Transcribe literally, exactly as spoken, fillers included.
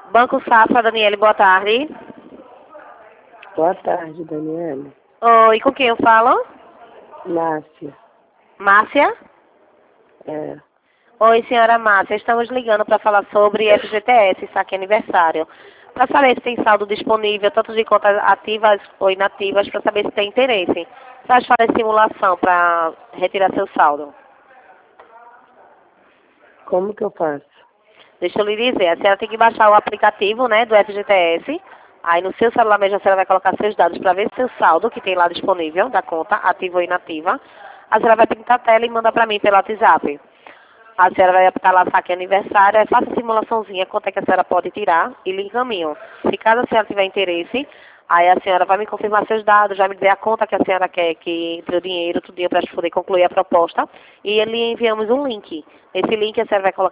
Banco Safra, Daniele, boa tarde. Boa tarde, Daniele. Oi, com quem eu falo? Márcia. Márcia? É. Oi, senhora Márcia, estamos ligando para falar sobre F G T S, saque aniversário. Para saber se tem saldo disponível, tanto de contas ativas ou inativas, para saber se tem interesse. Faz fazer simulação para retirar seu saldo. Como que eu faço? Deixa eu lhe dizer, a senhora tem que baixar o aplicativo, né, do F G T S. Aí no seu celular mesmo a senhora vai colocar seus dados para ver seu saldo que tem lá disponível, da conta, ativa ou inativa. A senhora vai pintar a tela e manda para mim pelo WhatsApp. A senhora vai aplicar lá saque aniversário, aí faça a simulaçãozinha, quanto é que a senhora pode tirar e lhe encaminho. Se caso a senhora tiver interesse, aí a senhora vai me confirmar seus dados, vai me dizer a conta que a senhora quer que entre o dinheiro, tudo para a gente poder concluir a proposta. E lhe enviamos um link. Nesse link a senhora vai colocar